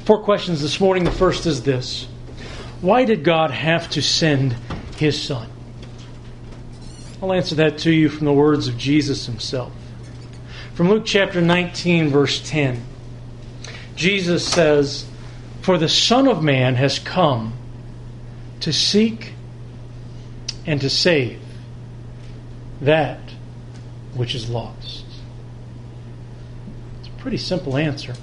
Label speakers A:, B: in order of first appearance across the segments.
A: 4 questions this morning. The first is this: why did God have to send His Son? I'll answer that to you from the words of Jesus Himself. From Luke chapter 19, verse 10, Jesus says, "For the Son of Man has come to seek and to save that which is lost." It's a pretty simple answer.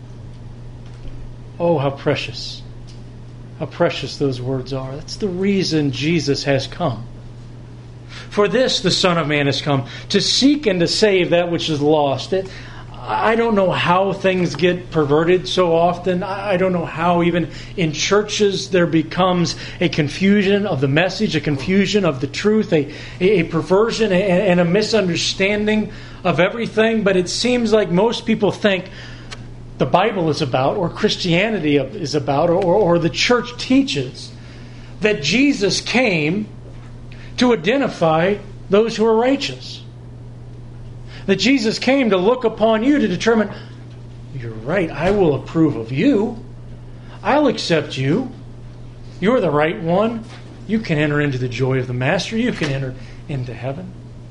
A: Oh, how precious. How precious those words are. That's the reason Jesus has come. For this the Son of Man has come, to seek and to save that which is lost. I don't know how things get perverted so often. I don't know how even in churches there becomes a confusion of the message, a confusion of the truth, a perversion and a misunderstanding of everything. But it seems like most people think the Bible is about, or Christianity is about, or the church teaches that Jesus came to identify those who are righteous. That Jesus came to look upon you to determine, you're right, I will approve of you. I'll accept you. You're the right one. You can enter into the joy of the Master. You can enter into heaven.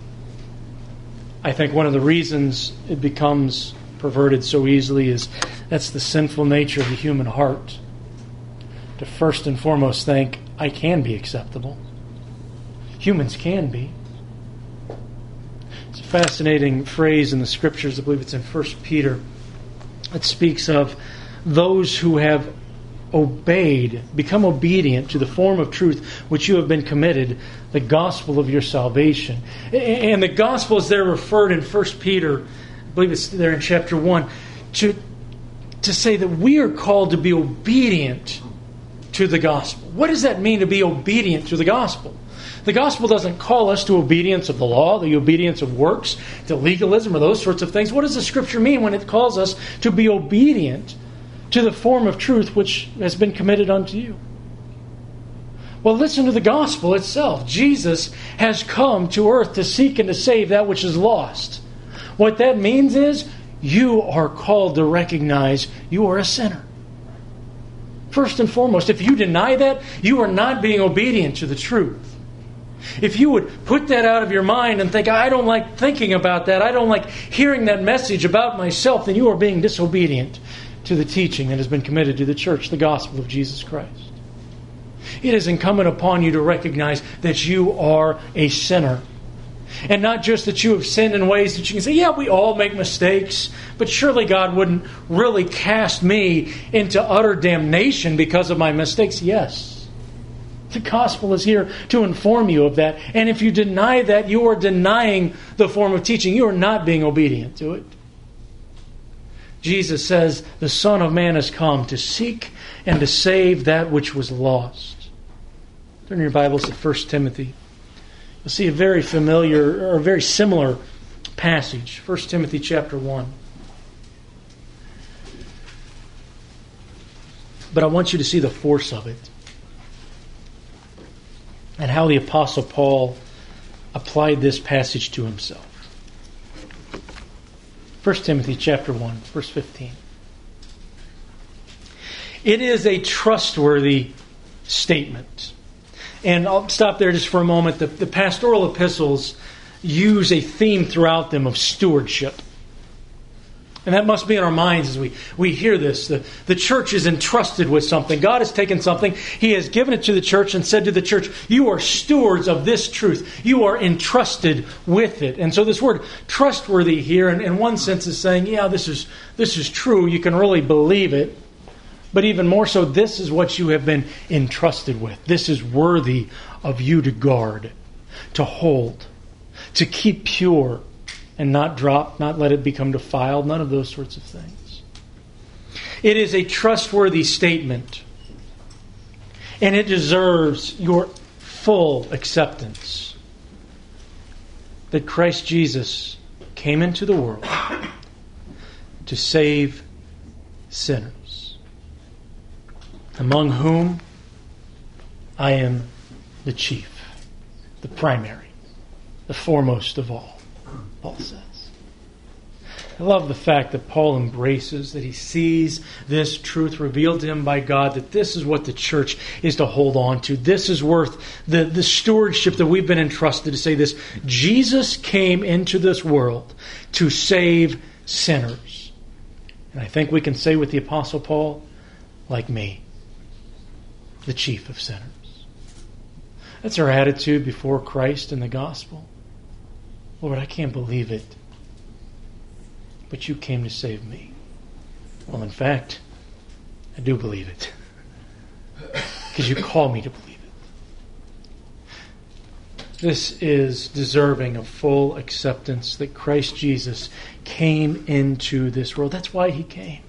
A: I think one of the reasons it becomes perverted so easily is that's the sinful nature of the human heart. To first and foremost think, I can be acceptable. Humans can be. It's a fascinating phrase in the Scriptures. I believe it's in 1 Peter. It speaks of those who have obeyed, become obedient to the form of truth which you have been committed, the gospel of your salvation. And the gospel is there referred in 1 Peter, I believe it's there in chapter 1, to say that we are called to be obedient to the gospel. What does that mean, to be obedient to the gospel? The gospel doesn't call us to obedience of the law, the obedience of works, to legalism or those sorts of things. What does the Scripture mean when it calls us to be obedient to the form of truth which has been committed unto you? Well, listen to the gospel itself. Jesus has come to earth to seek and to save that which is lost. What that means is you are called to recognize you are a sinner. First and foremost, if you deny that, you are not being obedient to the truth. If you would put that out of your mind and think, I don't like thinking about that, I don't like hearing that message about myself, then you are being disobedient to the teaching that has been committed to the church, the gospel of Jesus Christ. It is incumbent upon you to recognize that you are a sinner. And not just that you have sinned in ways that you can say, yeah, we all make mistakes, but surely God wouldn't really cast me into utter damnation because of my mistakes. Yes. The gospel is here to inform you of that. And if you deny that, you are denying the form of teaching. You are not being obedient to it. Jesus says, the Son of Man has come to seek and to save that which was lost. Turn your Bibles to 1 Timothy. You'll see a very familiar, or a very similar passage. 1 Timothy chapter 1. But I want you to see the force of it, and how the Apostle Paul applied this passage to himself. 1 Timothy chapter 1, verse 15. It is a trustworthy statement. And I'll stop there just for a moment. The pastoral epistles use a theme throughout them of stewardship. And that must be in our minds as we hear this. The church is entrusted with something. God has taken something. He has given it to the church and said to the church, you are stewards of this truth. You are entrusted with it. And so this word trustworthy here in one sense is saying, yeah, this is true. You can really believe it. But even more so, this is what you have been entrusted with. This is worthy of you to guard, to hold, to keep pure, and not drop, not let it become defiled, none of those sorts of things. It is a trustworthy statement, and it deserves your full acceptance that Christ Jesus came into the world to save sinners, among whom I am the chief, the primary, the foremost of all, Paul says. I love the fact that Paul embraces, that he sees this truth revealed to him by God, that this is what the church is to hold on to. This is worth the stewardship that we've been entrusted to say this. Jesus came into this world to save sinners. And I think we can say with the Apostle Paul, like me, the chief of sinners. That's our attitude before Christ and the gospel. Lord, I can't believe it, but you came to save me. Well, in fact, I do believe it, because you call me to believe it. This is deserving of full acceptance that Christ Jesus came into this world. That's why he came.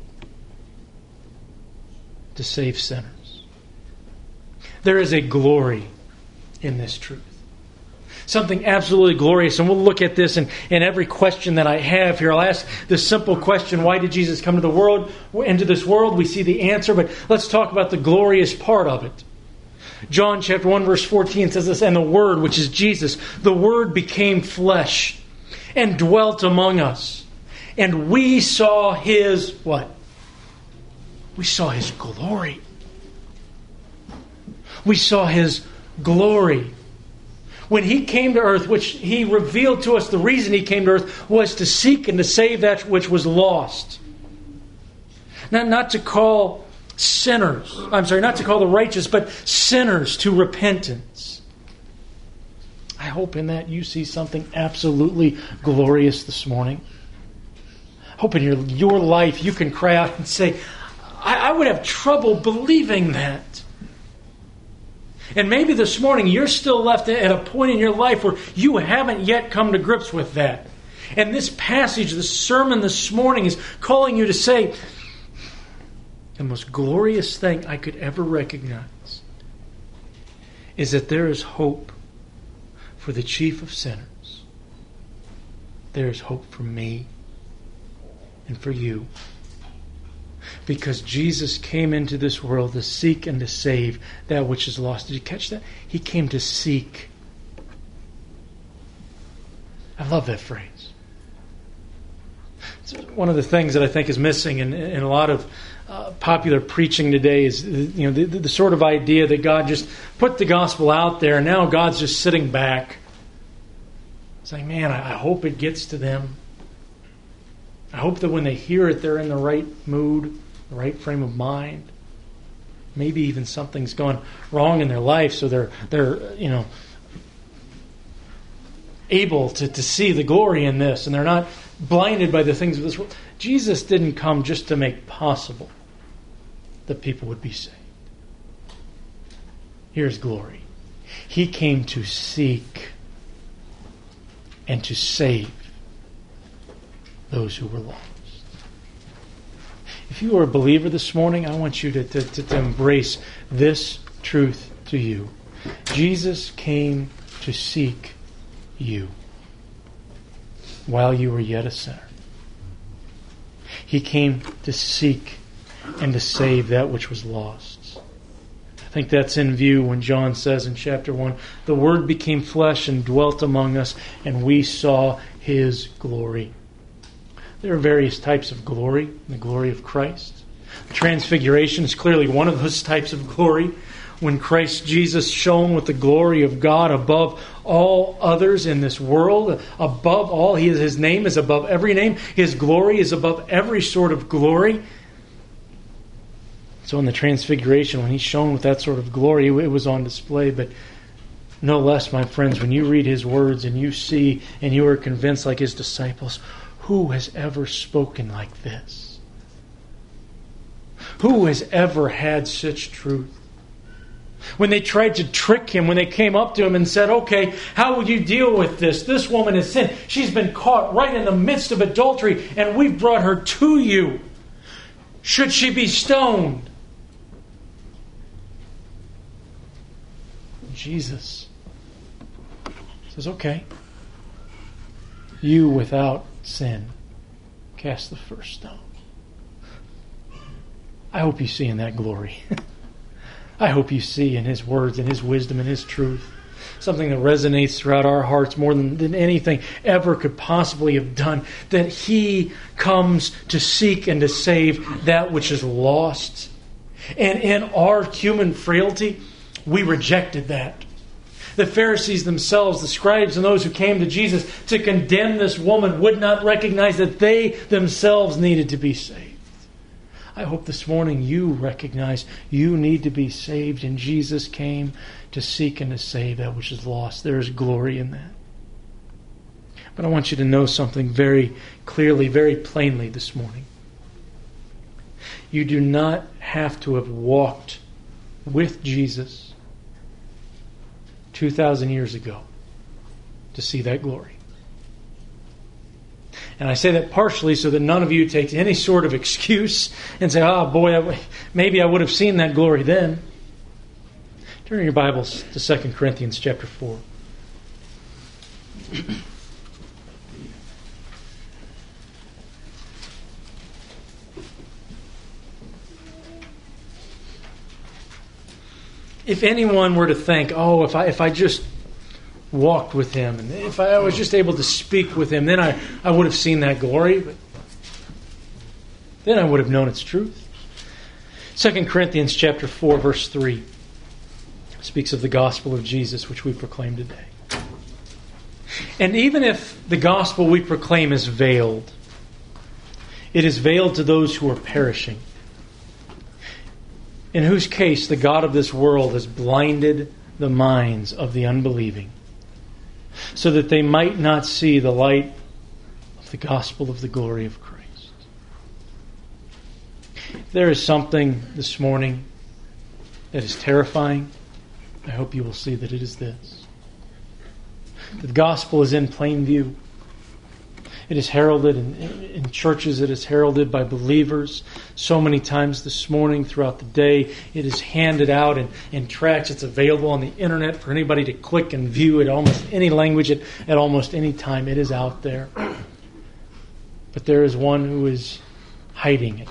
A: To save sinners. There is a glory in this truth. Something absolutely glorious. And we'll look at this in every question that I have here. I'll ask this simple question: why did Jesus come to the world? Into this world? We see the answer, but let's talk about the glorious part of it. John chapter 1 verse 14 says this, "And the Word," which is Jesus, "the Word became flesh and dwelt among us. And we saw His," what? We saw His glory. We saw His glory. When He came to earth, which He revealed to us, the reason He came to earth was to seek and to save that which was lost. Not to call not to call the righteous, but sinners to repentance. I hope in that you see something absolutely glorious this morning. I hope in your life you can cry out and say, I would have trouble believing that. And maybe this morning you're still left at a point in your life where you haven't yet come to grips with that. And this passage, this sermon this morning is calling you to say, the most glorious thing I could ever recognize is that there is hope for the chief of sinners. There is hope for me and for you. Because Jesus came into this world to seek and to save that which is lost. Did you catch that? He came to seek. I love that phrase. It's one of the things that I think is missing in a lot of popular preaching today is the sort of idea that God just put the gospel out there and now God's just sitting back saying, man, I hope it gets to them. I hope that when they hear it, they're in the right mood, the right frame of mind. Maybe even something's gone wrong in their life, so they're able to see the glory in this, and they're not blinded by the things of this world. Jesus didn't come just to make possible that people would be saved. Here's glory. He came to seek and to save those who were lost. If you are a believer this morning, I want you to embrace this truth to you. Jesus came to seek you while you were yet a sinner. He came to seek and to save that which was lost. I think that's in view when John says in chapter 1, the Word became flesh and dwelt among us, and we saw His glory. There are various types of glory, the glory of Christ. The Transfiguration is clearly one of those types of glory. When Christ Jesus shone with the glory of God above all others in this world, above all, His name is above every name. His glory is above every sort of glory. So in the Transfiguration, when He shone with that sort of glory, it was on display. But no less, my friends, when you read His words and you see and you are convinced like His disciples, who has ever spoken like this? Who has ever had such truth? When they tried to trick Him, when they came up to Him and said, okay, how would you deal with this? This woman has sinned. She's been caught right in the midst of adultery, and we've brought her to you. Should she be stoned? Jesus says, okay, you without sin, cast the first stone. I hope you see in that glory. I hope you see in His words and His wisdom and His truth something that resonates throughout our hearts more than anything ever could possibly have done, that He comes to seek and to save that which is lost. And in our human frailty, we rejected that. The Pharisees themselves, the scribes and those who came to Jesus to condemn this woman, would not recognize that they themselves needed to be saved. I hope this morning you recognize you need to be saved, and Jesus came to seek and to save that which is lost. There is glory in that. But I want you to know something very clearly, very plainly this morning. You do not have to have walked with Jesus 2,000 years ago to see that glory. And I say that partially so that none of you take any sort of excuse and say, oh boy, maybe I would have seen that glory then. Turn your Bibles to 2 Corinthians chapter 4. If anyone were to think, oh, if I just walked with Him, and if I was just able to speak with Him, then I would have seen that glory, but then I would have known its truth. 2 Corinthians chapter 4, verse 3 speaks of the gospel of Jesus, which we proclaim today. And even if the gospel we proclaim is veiled, it is veiled to those who are perishing, in whose case the God of this world has blinded the minds of the unbelieving, so that they might not see the light of the gospel of the glory of Christ. If there is something this morning that is terrifying, I hope you will see that it is this. The gospel is in plain view. It is heralded in churches. It is heralded by believers so many times this morning throughout the day. It is handed out in tracts. It's available on the internet for anybody to click and view at almost any language at almost any time. It is out there. But there is one who is hiding it.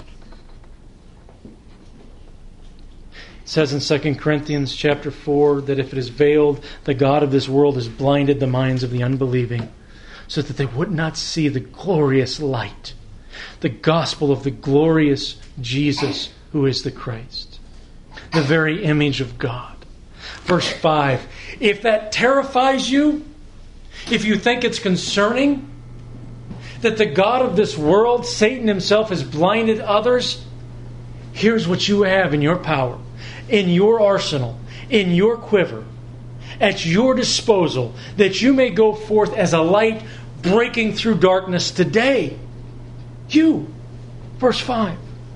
A: It says in 2 Corinthians chapter 4 that if it is veiled, the God of this world has blinded the minds of the unbelieving, so that they would not see the glorious light, the gospel of the glorious Jesus who is the Christ, the very image of God. Verse 5, if that terrifies you, if you think it's concerning that the God of this world, Satan himself, has blinded others, here's what you have in your power, in your arsenal, in your quiver, at your disposal, that you may go forth as a light breaking through darkness today. You. Verse 5.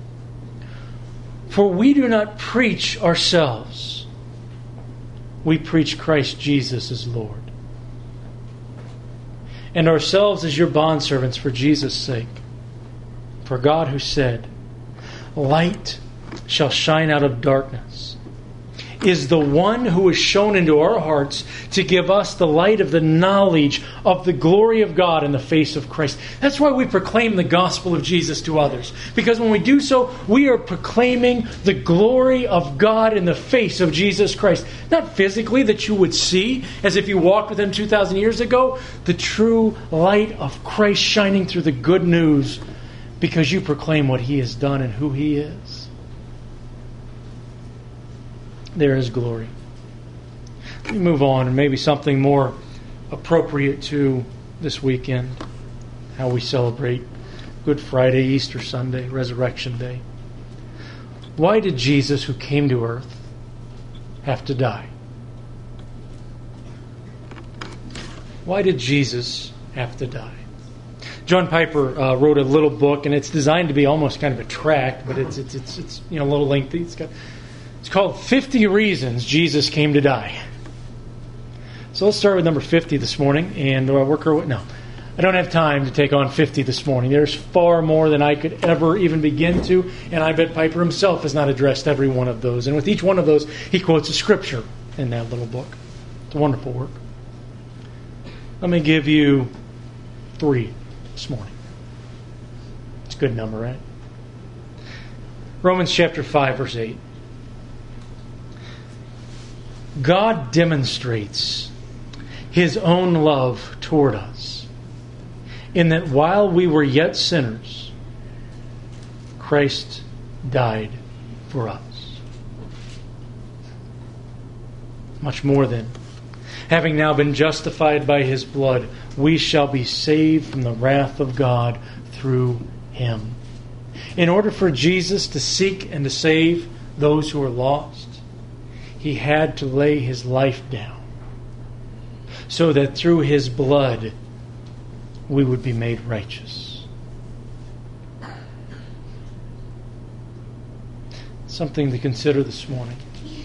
A: For we do not preach ourselves. We preach Christ Jesus as Lord. And ourselves as your bondservants for Jesus' sake. For God who said, light shall shine out of darkness, is the one who is shown into our hearts to give us the light of the knowledge of the glory of God in the face of Christ. That's why we proclaim the gospel of Jesus to others. Because when we do so, we are proclaiming the glory of God in the face of Jesus Christ. Not physically that you would see as if you walked with Him 2,000 years ago. The true light of Christ shining through the good news because you proclaim what He has done and who He is. There is glory. Let me move on, and maybe something more appropriate to this weekend, how we celebrate Good Friday, Easter Sunday, Resurrection Day. Why did Jesus, who came to earth, have to die? Why did Jesus have to die? John Piper wrote a little book, and it's designed to be almost kind of a tract, but it's a little lengthy. It's called 50 Reasons Jesus Came to Die. So let's start with number 50 this morning, and work our way. No, I don't have time to take on 50 this morning. There's far more than I could ever even begin to, and I bet Piper himself has not addressed every one of those. And with each one of those, he quotes a scripture in that little book. It's a wonderful work. Let me give you 3 this morning. It's a good number, right? Romans chapter 5, verse 8. God demonstrates His own love toward us, in that while we were yet sinners, Christ died for us. Much more then, having now been justified by His blood, we shall be saved from the wrath of God through Him. In order for Jesus to seek and to save those who are lost, He had to lay His life down, so that through His blood we would be made righteous. Something to consider this morning.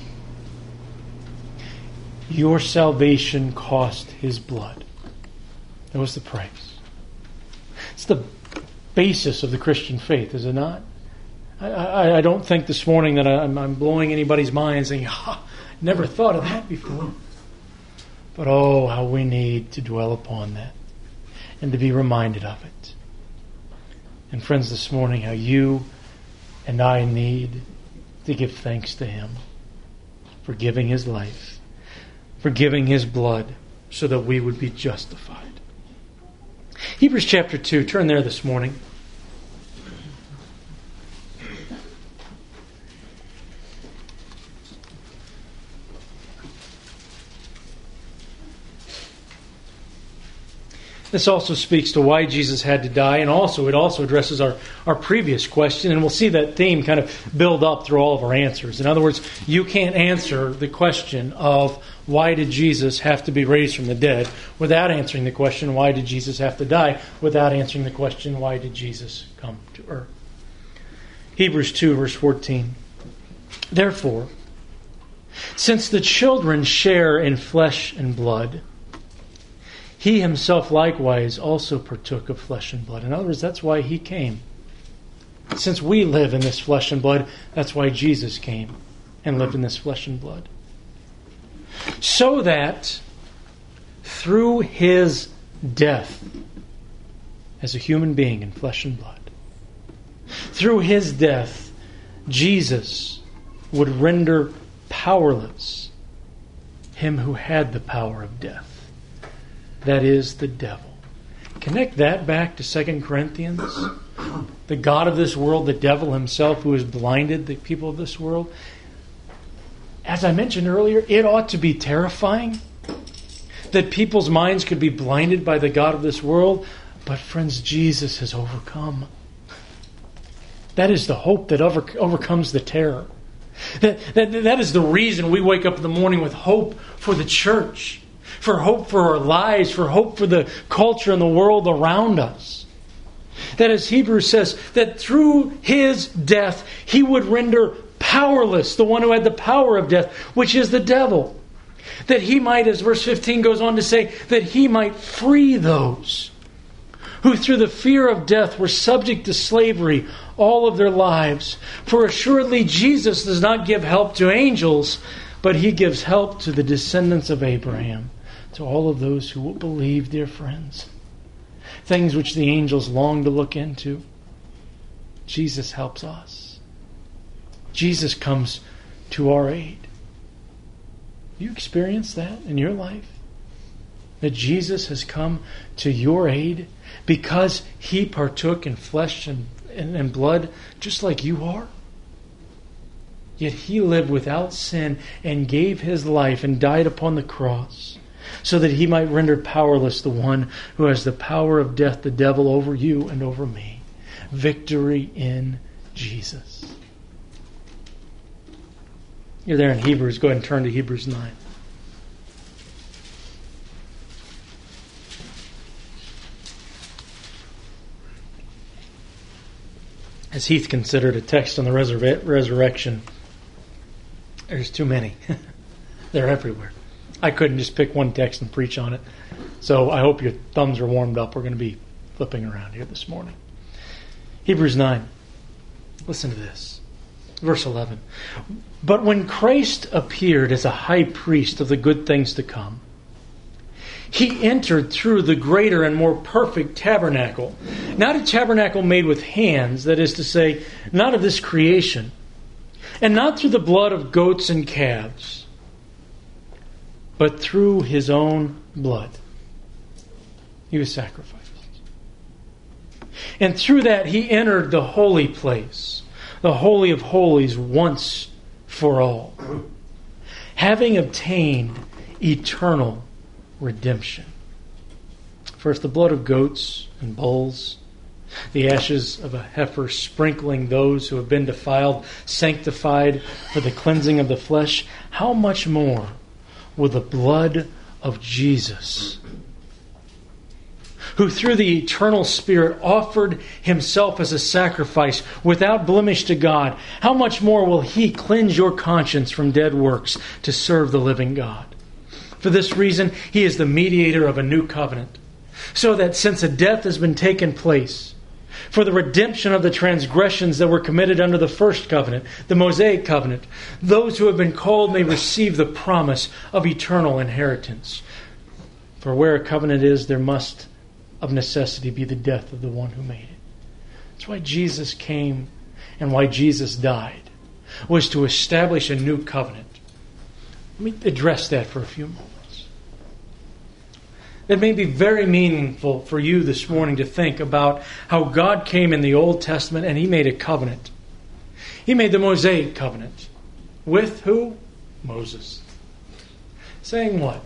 A: Your salvation cost His blood. That was the price. It's the basis of the Christian faith, is it not? I don't think this morning that I'm blowing anybody's mind saying, never thought of that before. But oh, how we need to dwell upon that and to be reminded of it. And friends, this morning, how you and I need to give thanks to Him for giving His life, for giving His blood, so that we would be justified. Hebrews chapter 2, turn there this morning. This also speaks to why Jesus had to die, and it also addresses our previous question, and we'll see that theme kind of build up through all of our answers. In other words, you can't answer the question of why did Jesus have to be raised from the dead without answering the question, why did Jesus have to die, without answering the question, why did Jesus come to earth? Hebrews 2, verse 14. Therefore, since the children share in flesh and blood, He Himself likewise also partook of flesh and blood. In other words, that's why He came. Since we live in this flesh and blood, that's why Jesus came and lived in this flesh and blood. So that through His death as a human being in flesh and blood, through His death, Jesus would render powerless him who had the power of death. That is the devil. Connect that back to 2 Corinthians. The God of this world, the devil himself, who has blinded the people of this world. As I mentioned earlier, it ought to be terrifying that people's minds could be blinded by the God of this world. But friends, Jesus has overcome. That is the hope that overcomes the terror. That is the reason we wake up in the morning with hope for the church. For hope for our lives, for hope for the culture and the world around us. That, as Hebrews says, that through His death, He would render powerless the one who had the power of death, which is the devil. That He might, as verse 15 goes on to say, that He might free those who through the fear of death were subject to slavery all of their lives. For assuredly Jesus does not give help to angels, but He gives help to the descendants of Abraham. To all of those who will believe, dear friends. Things which the angels long to look into. Jesus helps us. Jesus comes to our aid. You experience that in your life? That Jesus has come to your aid because He partook in flesh and blood just like you are? Yet He lived without sin and gave His life and died upon the cross, so that He might render powerless the one who has the power of death, the devil, over you and over me. Victory in Jesus. You're there in Hebrews. Go ahead and turn to Hebrews 9. As Heath considered a text on the resurrection, there's too many. They're everywhere. I couldn't just pick one text and preach on it. So I hope your thumbs are warmed up. We're going to be flipping around here this morning. Hebrews 9. Listen to this. Verse 11. But when Christ appeared as a high priest of the good things to come, He entered through the greater and more perfect tabernacle. Not a tabernacle made with hands, that is to say, not of this creation, and not through the blood of goats and calves, but through his own blood. He was sacrificed. And through that, he entered the holy place, the Holy of Holies, once for all, having obtained eternal redemption. First, the blood of goats and bulls, the ashes of a heifer sprinkling those who have been defiled, sanctified for the cleansing of the flesh. How much more will the blood of Jesus, who through the eternal Spirit offered himself as a sacrifice without blemish to God, how much more will he cleanse your conscience from dead works to serve the living God? For this reason, he is the mediator of a new covenant, so that since a death has been taken place, for the redemption of the transgressions that were committed under the first covenant, the Mosaic covenant, those who have been called may receive the promise of eternal inheritance. For where a covenant is, there must of necessity be the death of the one who made it. That's why Jesus came and why Jesus died, was to establish a new covenant. Let me address that for a few moments. It may be very meaningful for you this morning to think about how God came in the Old Testament and he made a covenant. He made the Mosaic covenant. With who? Moses. Saying what?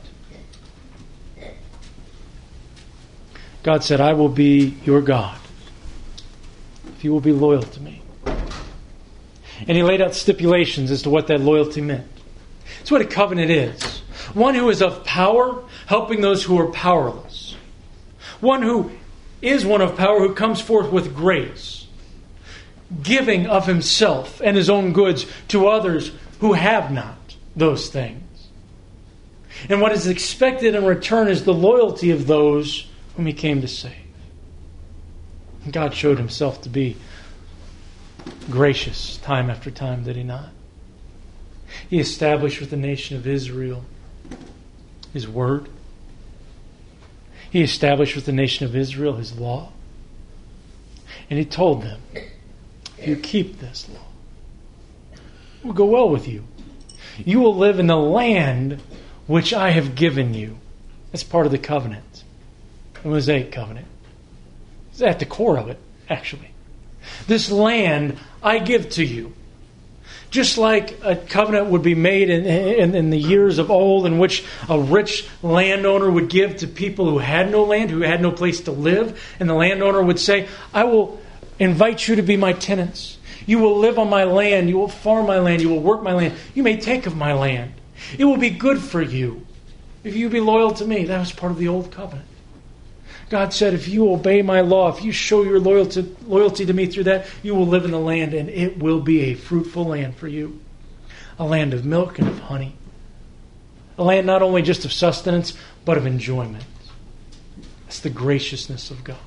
A: God said, I will be your God if you will be loyal to me. And he laid out stipulations as to what that loyalty meant. It's what a covenant is. One who is of power, helping those who are powerless. One who is one of power, who comes forth with grace, giving of himself and his own goods to others who have not those things. And what is expected in return is the loyalty of those whom he came to save. And God showed himself to be gracious time after time, did he not? He established with the nation of Israel his word. He established with the nation of Israel his law. And he told them, if you keep this law, it will go well with you. You will live in the land which I have given you. That's part of the covenant. The Mosaic covenant. It's at the core of it, actually. This land I give to you. Just like a covenant would be made in the years of old, in which a rich landowner would give to people who had no land, who had no place to live. And the landowner would say, I will invite you to be my tenants. You will live on my land. You will farm my land. You will work my land. You may take of my land. It will be good for you if you be loyal to me. That was part of the old covenant. God said, if you obey my law, if you show your loyalty to me through that, you will live in the land, and it will be a fruitful land for you. A land of milk and of honey. A land not only just of sustenance, but of enjoyment. That's the graciousness of God.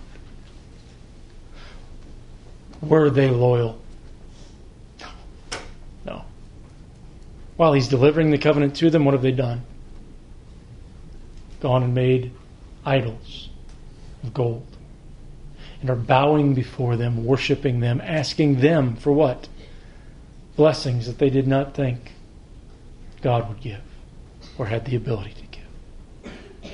A: Were they loyal? No. While he's delivering the covenant to them, what have they done? Gone and made idols of gold, and are bowing before them, worshiping them, asking them for what? Blessings that they did not think God would give or had the ability to give.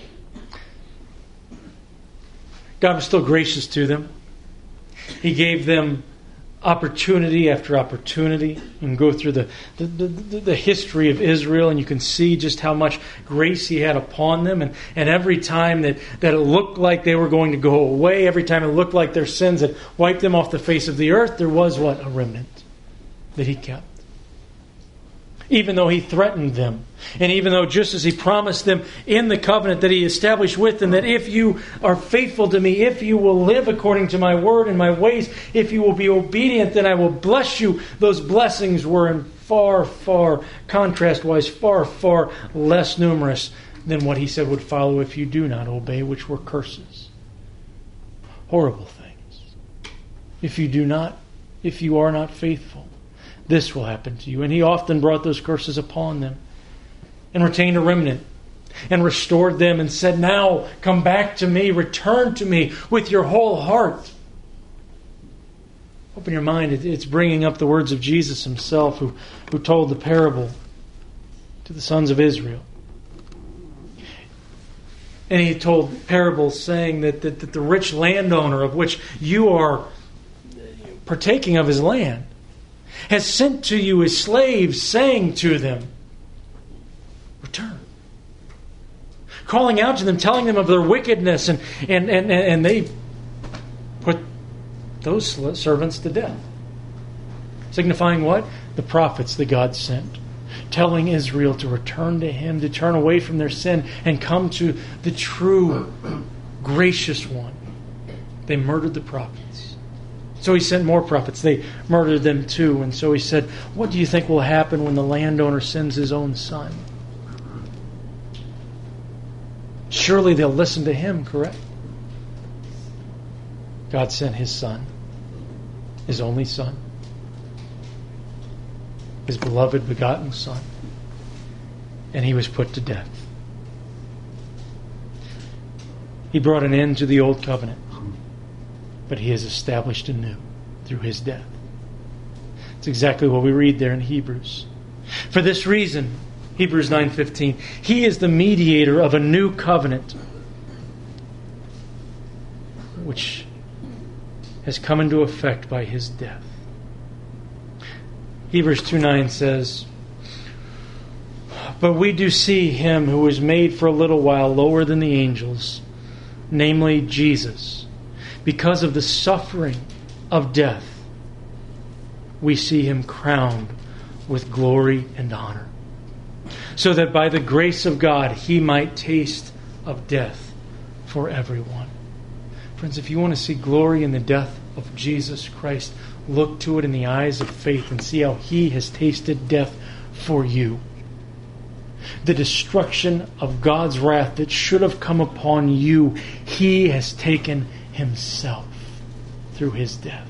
A: God was still gracious to them. He gave them opportunity after opportunity. You can go through the history of Israel, and you can see just how much grace he had upon them. And every time that it looked like they were going to go away, every time it looked like their sins had wiped them off the face of the earth, there was what? A remnant that he kept. Even though he threatened them, and even though just as he promised them in the covenant that he established with them, that if you are faithful to me, if you will live according to my word and my ways, if you will be obedient, then I will bless you. Those blessings were in far, contrast-wise, far less numerous than what he said would follow if you do not obey, which were curses. Horrible things. If you are not faithful, this will happen to you. And he often brought those curses upon them and retained a remnant and restored them and said, now come back to me, return to me with your whole heart. Open your mind. It's bringing up the words of Jesus himself who told the parable to the sons of Israel. And he told parables saying that the rich landowner, of which you are partaking of his land, has sent to you his slaves, saying to them, return. Calling out to them, telling them of their wickedness, and they put those servants to death. Signifying what? The prophets that God sent, telling Israel to return to Him, to turn away from their sin and come to the true, gracious one. They murdered the prophets. So He sent more prophets. They murdered them too. And so He said, what do you think will happen when the landowner sends his own son? Surely they'll listen to him, correct? God sent His Son, His only Son, His beloved begotten Son, and He was put to death. He brought an end to the old covenant, but He has established a new through His death. It's exactly what we read there in Hebrews. For this reason, Hebrews 9:15, He is the mediator of a new covenant, which has come into effect by His death. Hebrews 2:9 says, but we do see Him who was made for a little while lower than the angels, namely Jesus. Because of the suffering of death, we see Him crowned with glory and honor, so that by the grace of God He might taste of death for everyone. Friends, if you want to see glory in the death of Jesus Christ, look to it in the eyes of faith and see how He has tasted death for you. The destruction of God's wrath that should have come upon you, He has taken Himself through His death.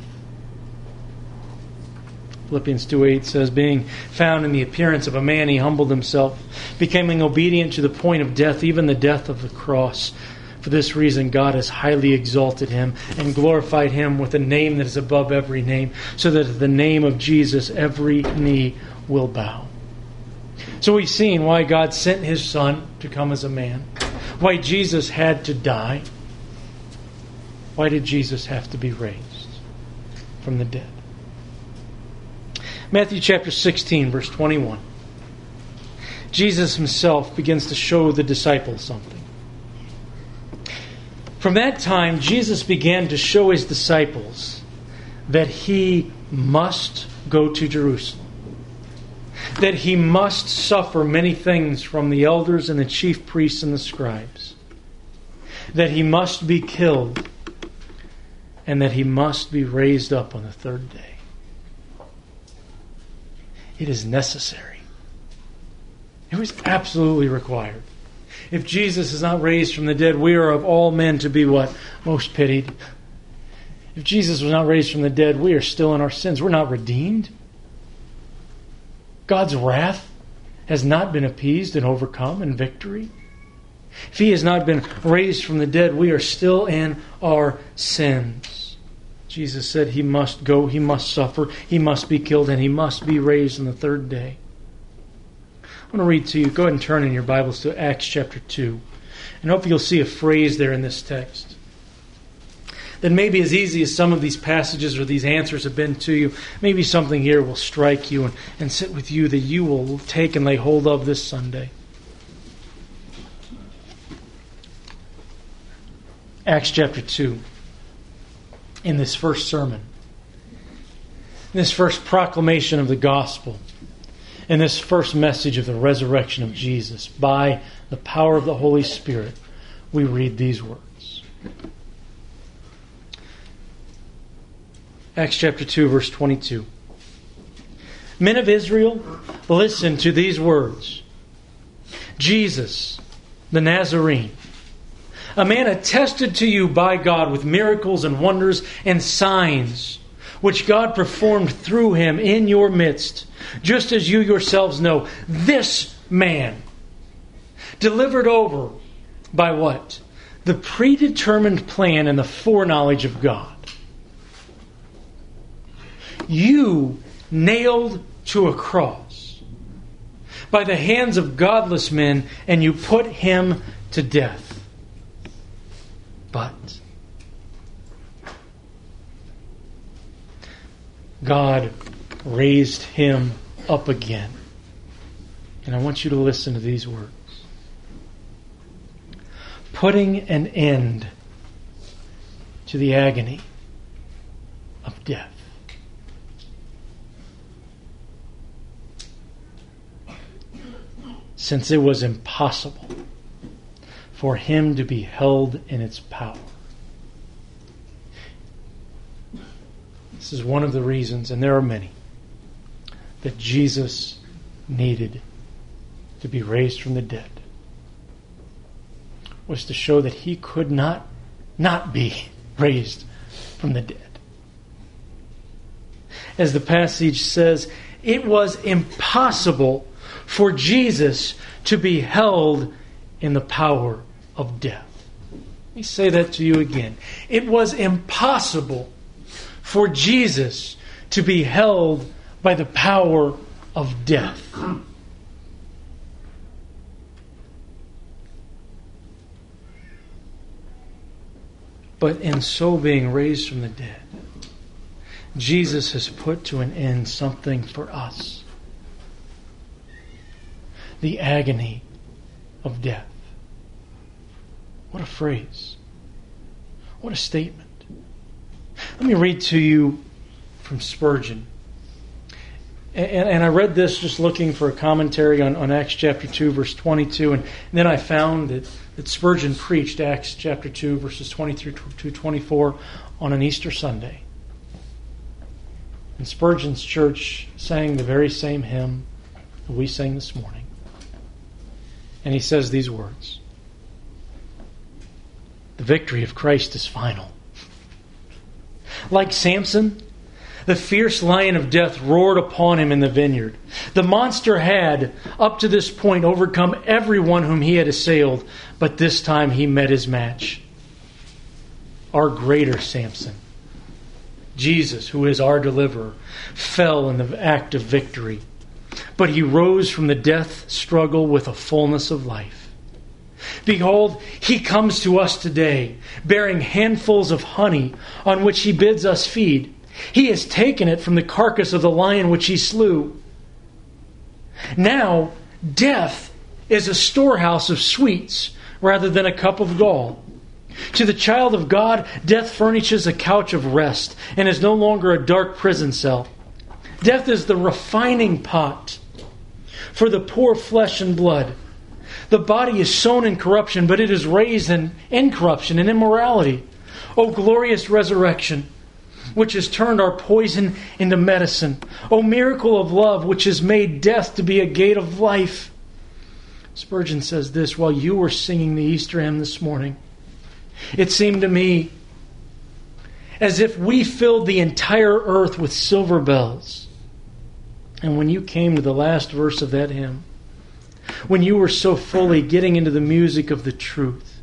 A: Philippians 2:8 says, being found in the appearance of a man, He humbled Himself, becoming obedient to the point of death, even the death of the cross. For this reason, God has highly exalted Him and glorified Him with a name that is above every name, so that at the name of Jesus every knee will bow. So we've seen why God sent His Son to come as a man, why Jesus had to die. Why did Jesus have to be raised from the dead? Matthew chapter 16, verse 21. Jesus Himself begins to show the disciples something. From that time, Jesus began to show His disciples that He must go to Jerusalem, that He must suffer many things from the elders and the chief priests and the scribes, that He must be killed, and that He must be raised up on the third day. It is necessary. It was absolutely required. If Jesus is not raised from the dead, we are of all men to be what? Most pitied. If Jesus was not raised from the dead, we are still in our sins. We're not redeemed. God's wrath has not been appeased and overcome in victory. If He has not been raised from the dead, we are still in our sins. Jesus said He must go, He must suffer, He must be killed, and He must be raised on the third day. I want to read to you. Go ahead and turn in your Bibles to Acts chapter 2. And I hope you'll see a phrase there in this text that maybe as easy as some of these passages or these answers have been to you, maybe something here will strike you and sit with you that you will take and lay hold of this Sunday. Acts chapter 2. In this first sermon, in this first proclamation of the gospel, in this first message of the resurrection of Jesus, by the power of the Holy Spirit, we read these words. Acts chapter 2, verse 22. Men of Israel, listen to these words. Jesus, the Nazarene, a man attested to you by God with miracles and wonders and signs, which God performed through Him in your midst, just as you yourselves know. This man, delivered over by what? The predetermined plan and the foreknowledge of God. You nailed to a cross by the hands of godless men, and you put Him to death. But God raised him up again. And I want you to listen to these words. Putting an end to the agony of death. Since it was impossible for him to be held in its power. This is one of the reasons, and there are many, that Jesus needed to be raised from the dead. Was to show that he could not be raised from the dead. As the passage says, it was impossible for Jesus to be held in the power of death. Let me say that to you again. It was impossible for Jesus to be held by the power of death. But in so being raised from the dead, Jesus has put to an end something for us. The agony of death. What a phrase. What a statement. Let me read to you from Spurgeon. And I read this just looking for a commentary on Acts chapter 2, verse 22. And then I found that Spurgeon preached Acts chapter 2, verses 23 to 24 on an Easter Sunday. And Spurgeon's church sang the very same hymn that we sang this morning. And he says these words. The victory of Christ is final. Like Samson, the fierce lion of death roared upon him in the vineyard. The monster had, up to this point, overcome everyone whom he had assailed, but this time he met his match. Our greater Samson, Jesus, who is our deliverer, fell in the act of victory, but he rose from the death struggle with a fullness of life. Behold, he comes to us today, bearing handfuls of honey on which he bids us feed. He has taken it from the carcass of the lion which he slew. Now, death is a storehouse of sweets rather than a cup of gall. To the child of God, death furnishes a couch of rest and is no longer a dark prison cell. Death is the refining pot for the poor flesh and blood. The body is sown in corruption, but it is raised in incorruption and immorality. O glorious resurrection, which has turned our poison into medicine. O miracle of love, which has made death to be a gate of life. Spurgeon says this while you were singing the Easter hymn this morning. It seemed to me as if we filled the entire earth with silver bells. And when you came to the last verse of that hymn, when you were so fully getting into the music of the truth,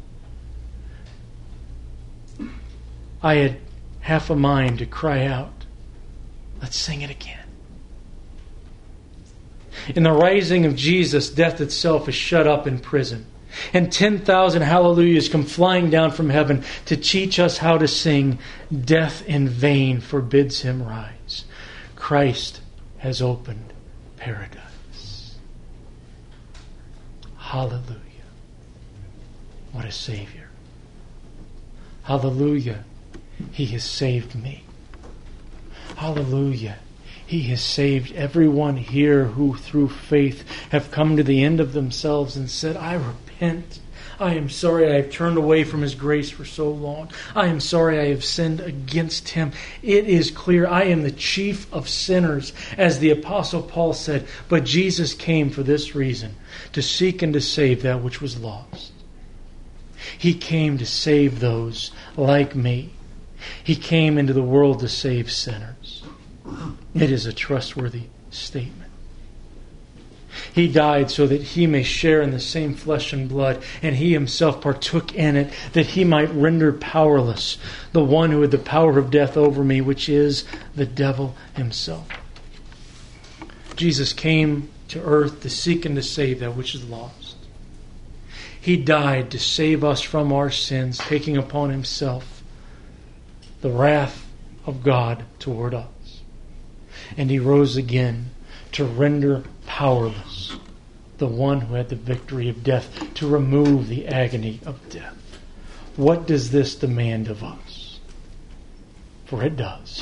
A: I had half a mind to cry out, let's sing it again. In the rising of Jesus, death itself is shut up in prison. And 10,000 hallelujahs come flying down from heaven to teach us how to sing, death in vain forbids him rise. Christ has opened paradise. Hallelujah. What a Savior. Hallelujah. He has saved me. Hallelujah. He has saved everyone here who through faith have come to the end of themselves and said, I repent. I am sorry I have turned away from His grace for so long. I am sorry I have sinned against Him. It is clear I am the chief of sinners, as the Apostle Paul said, but Jesus came for this reason, to seek and to save that which was lost. He came to save those like me. He came into the world to save sinners. It is a trustworthy statement. He died so that He may share in the same flesh and blood, and He Himself partook in it, that He might render powerless the one who had the power of death over me, which is the devil himself. Jesus came to earth to seek and to save that which is lost. He died to save us from our sins, taking upon Himself the wrath of God toward us. And He rose again to render powerless the one who had the victory of death, to remove the agony of death. What does this demand of us? For it does.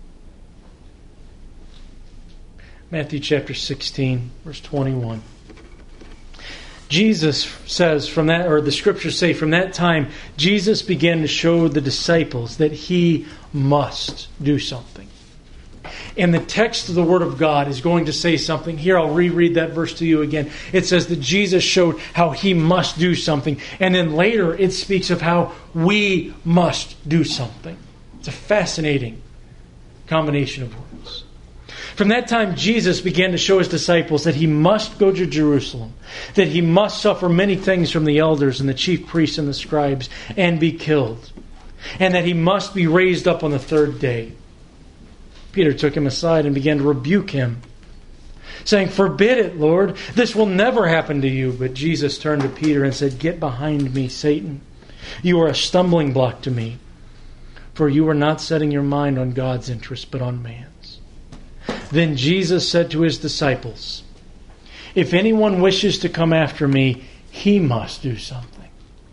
A: Matthew chapter 16, verse 21. Jesus says from that, or the scriptures say, from that time, Jesus began to show the disciples that He must do something. And the text of the Word of God is going to say something. Here, I'll reread that verse to you again. It says that Jesus showed how He must do something. And then later, it speaks of how we must do something. It's a fascinating combination of words. From that time, Jesus began to show His disciples that He must go to Jerusalem, that He must suffer many things from the elders and the chief priests and the scribes and be killed, and that He must be raised up on the third day. Peter took Him aside and began to rebuke Him, saying, "Forbid it, Lord. This will never happen to you." But Jesus turned to Peter and said, "Get behind me, Satan. You are a stumbling block to me, for you are not setting your mind on God's interest, but on man's." Then Jesus said to His disciples, "If anyone wishes to come after me, he must do something.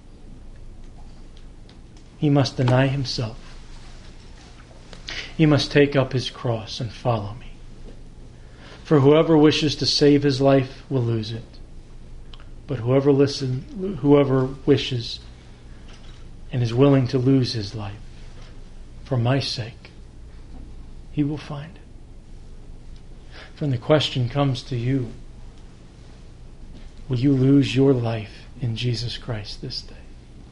A: He must deny himself. He must take up his cross and follow me. For whoever wishes to save his life will lose it. But whoever wishes and is willing to lose his life for my sake, he will find it." Friend, the question comes to you. Will you lose your life in Jesus Christ this day?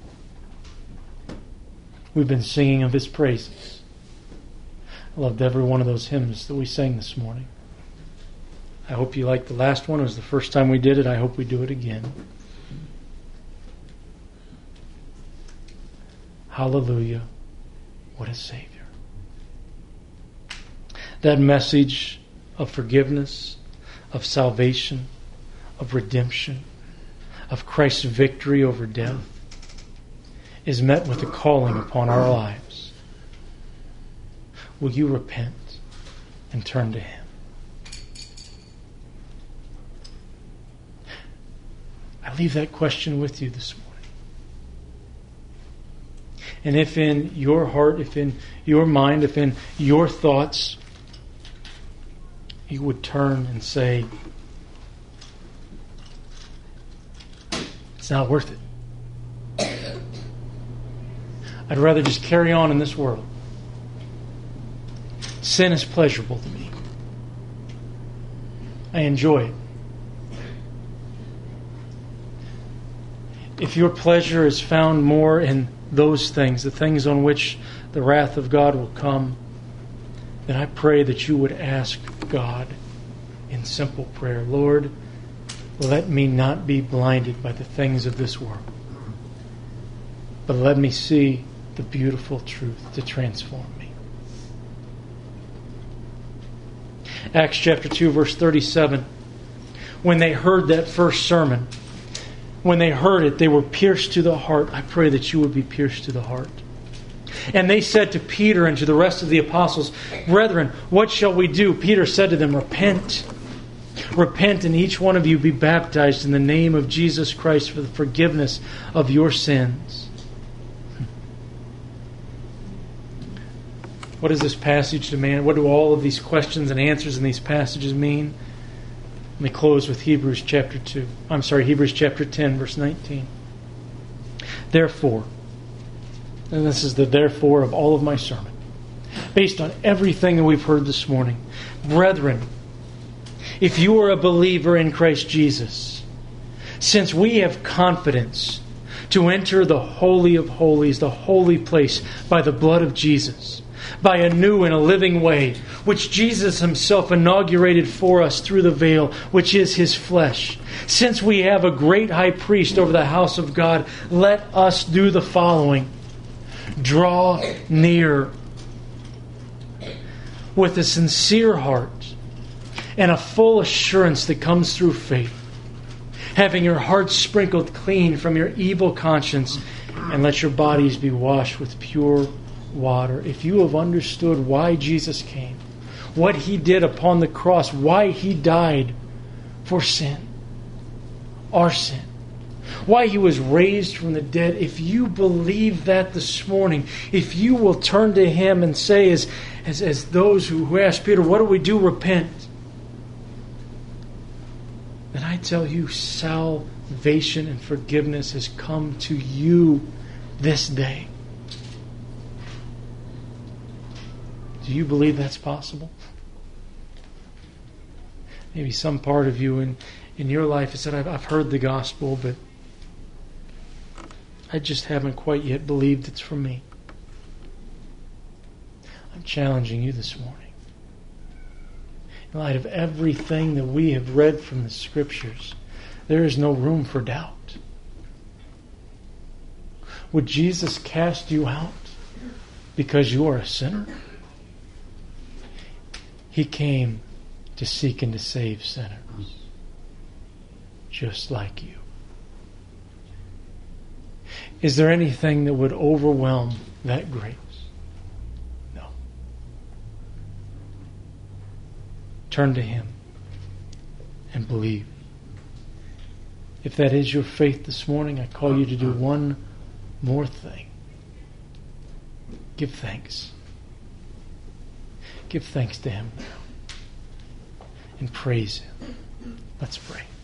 A: We've been singing of His praises. I loved every one of those hymns that we sang this morning. I hope you liked the last one. It was the first time we did it. I hope we do it again. Hallelujah. What a Savior. That message of forgiveness, of salvation, of redemption, of Christ's victory over death is met with a calling upon our lives. Will you repent and turn to Him? I leave that question with you this morning. And if in your heart, if in your mind, if in your thoughts, you would turn and say, "It's not worth it. I'd rather just carry on in this world. Sin is pleasurable to me. I enjoy it." If your pleasure is found more in those things, the things on which the wrath of God will come, then I pray that you would ask God in simple prayer, "Lord, let me not be blinded by the things of this world, but let me see the beautiful truth to transform me." Acts chapter 2, verse 37. When they heard that first sermon, when they heard it, they were pierced to the heart. I pray that you would be pierced to the heart. And they said to Peter and to the rest of the apostles, "Brethren, what shall we do?" Peter said to them, "Repent. Repent, and each one of you be baptized in the name of Jesus Christ for the forgiveness of your sins." What does this passage demand? What do all of these questions and answers in these passages mean? Let me close with Hebrews chapter 10, verse 19. Therefore, and this is the therefore of all of my sermon, based on everything that we've heard this morning. Brethren, if you are a believer in Christ Jesus, since we have confidence to enter the Holy of Holies, the holy place, by the blood of Jesus, by a new and a living way, which Jesus Himself inaugurated for us through the veil, which is His flesh. Since we have a great high priest over the house of God, let us do the following. Draw near with a sincere heart and a full assurance that comes through faith, having your hearts sprinkled clean from your evil conscience, and let your bodies be washed with pure water. If you have understood why Jesus came, what He did upon the cross, why He died for sin, our sin, why He was raised from the dead, if you believe that this morning, if you will turn to Him and say, as those who asked Peter, what do we do? Repent. Then I tell you, salvation and forgiveness has come to you this day. Do you believe that's possible? Maybe some part of you in your life has said, I've heard the gospel, but I just haven't quite yet believed it's for me. I'm challenging you this morning. In light of everything that we have read from the Scriptures, there is no room for doubt. Would Jesus cast you out because you are a sinner? He came to seek and to save sinners, just like you. Is there anything that would overwhelm that grace? No. Turn to Him and believe. If that is your faith this morning, I call you to do one more thing. Give thanks. Give thanks to Him now. And praise Him. Let's pray.